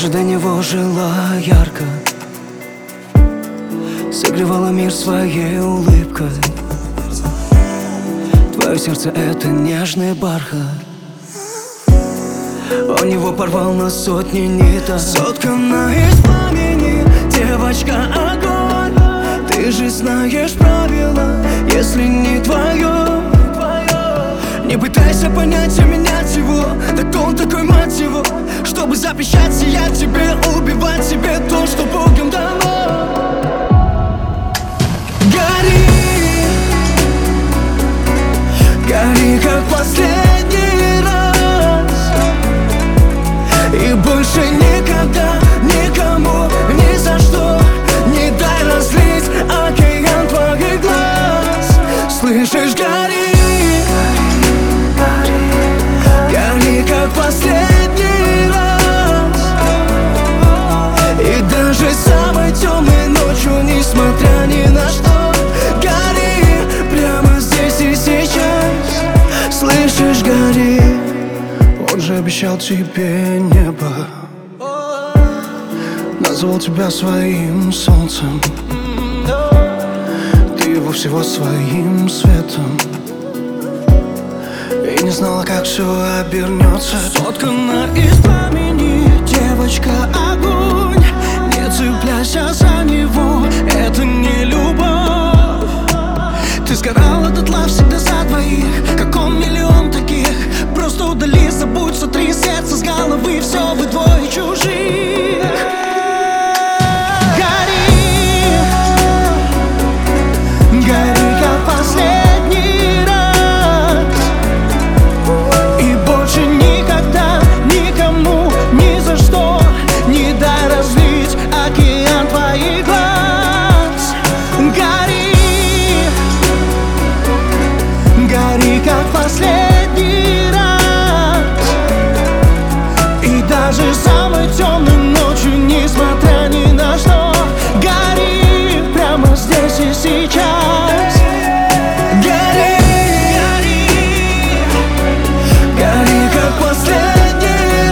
же до него жила ярко, согревала мир своей улыбкой. Твое сердце — это нежный бархат. Он его порвал на сотни ниток. Соткана из пламени, девочка, огонь. Ты же знаешь правила, если не твое. Не пытайся понять и менять его, так он такой, мать его. Чтобы запрещать сиять тебе, убивать себе то, что Богом дано. Гори, гори, как последний раз, и больше никогда никому ни за что не дай разлить океан твоих глаз. Слышишь, гори, гори, как последний раз, и даже самой темной ночью, несмотря ни на что, гори прямо здесь и сейчас. Слышишь, гори. Он же обещал тебе небо, назвал тебя своим солнцем, ты его всего своим светом, и не знала, как все обернется. Соткана из пламени, девочка, огонь. Не цепляйся за него, это не любовь. Ты сгорала дотла всегда за двоих, как он миллион таких. Просто удали, забудь, сотри сердце с головы, все вы двое чужих. Гори, гори, как последний раз, и больше никогда никому ни за что не дай разлить океан твоих глаз. Гори, гори, как последний раз, и даже самой темной ночью, несмотря ни на что, гори прямо здесь и сейчас. Гори, гори, как последний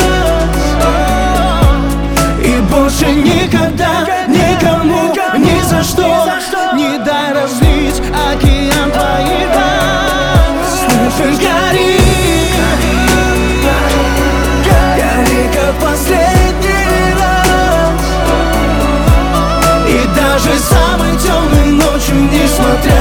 раз, и больше никогда никому ни за что не дай разлить океан твоих глаз. Слышишь, гори, гори, как последний раз, и даже самой темной ночью, несмотря